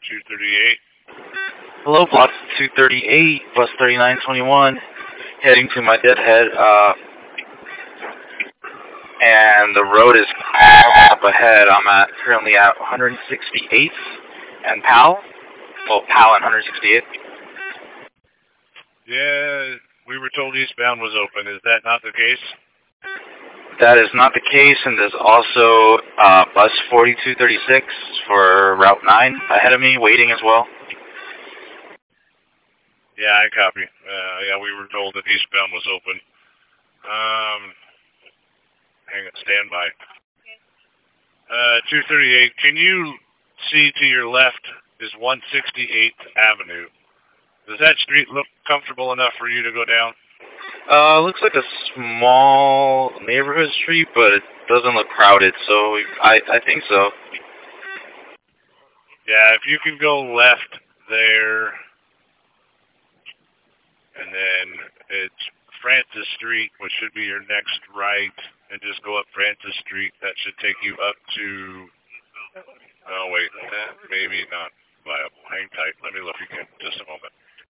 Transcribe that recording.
238. Hello, Block 238, bus 3921, heading to my deadhead, and the road is up ahead. I'm currently at 168th and Powell. Well, Powell and 168th. Yeah, we were told eastbound was open. Is that not the case? That is not the case, and there's also bus 4236 for Route 9 ahead of me, waiting as well. Yeah, I copy. Yeah, we were told that eastbound was open. Hang on, stand by. 238, can you see to your left is 168th Avenue? Does that street look comfortable enough for you to go down? Looks like a small neighborhood street, but it doesn't look crowded, so I think so. Yeah, if you can go left there, and then it's Francis Street, which should be your next right, and just go up Francis Street. That should take you up to... Oh, wait, maybe not viable. Hang tight. Let me look again. Just a moment.